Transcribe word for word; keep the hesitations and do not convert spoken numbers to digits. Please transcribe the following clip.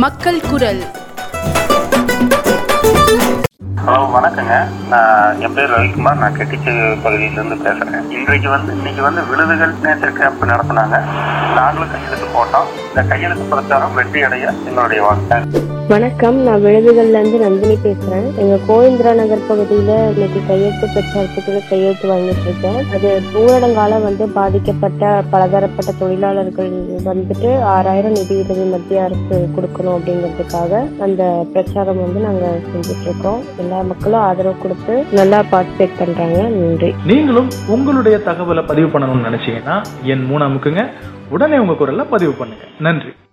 மக்கள் குரல். ஹலோ, வணக்கங்க. நான் என் பேர் ரவிக்குமார். நான் கெட்டிச்சை பகுதியிலிருந்து பேசுகிறேன். இன்றைக்கு வந்து இன்னைக்கு வந்து விழுதுகள் நேச்சர் கேம்ப் நடத்தினாங்க. நாங்களும் கையெழுத்து போட்டோம். இந்த கையெழுத்து பிரச்சாரம் வெற்றி அடைய எங்களுடைய வாழ்க்கை. வணக்கம், நான் விழுதுகள்ல இருந்து நந்தினி பேசுறேன். எங்க கோவிந்திரா நகர் பகுதியில இன்னைக்கு கையெழுத்து பிரச்சாரத்துக்கு கையெழுத்து வாங்கிட்டு இருக்கேன். அது ஊரடங்கால வந்து பாதிக்கப்பட்ட பலதரப்பட்ட தொழிலாளர்கள் வந்துட்டு ஆறாயிரம் நிதி உதவி மத்திய அரசு கொடுக்கணும் அப்படிங்கிறதுக்காக அந்த பிரச்சாரம் வந்து நாங்க செஞ்சுட்டு இருக்கோம். எல்லா மக்களும் ஆதரவு கொடுத்து நல்லா பார்ட்டிசிபேட் பண்றாங்க. நன்றி. நீங்களும் உங்களுடைய தகவலை பதிவு பண்ணணும்னு நினைச்சீங்கன்னா என் மூணு அமுக்குங்க. உடனே உங்க குரல்ல பதிவு பண்ணுங்க. நன்றி.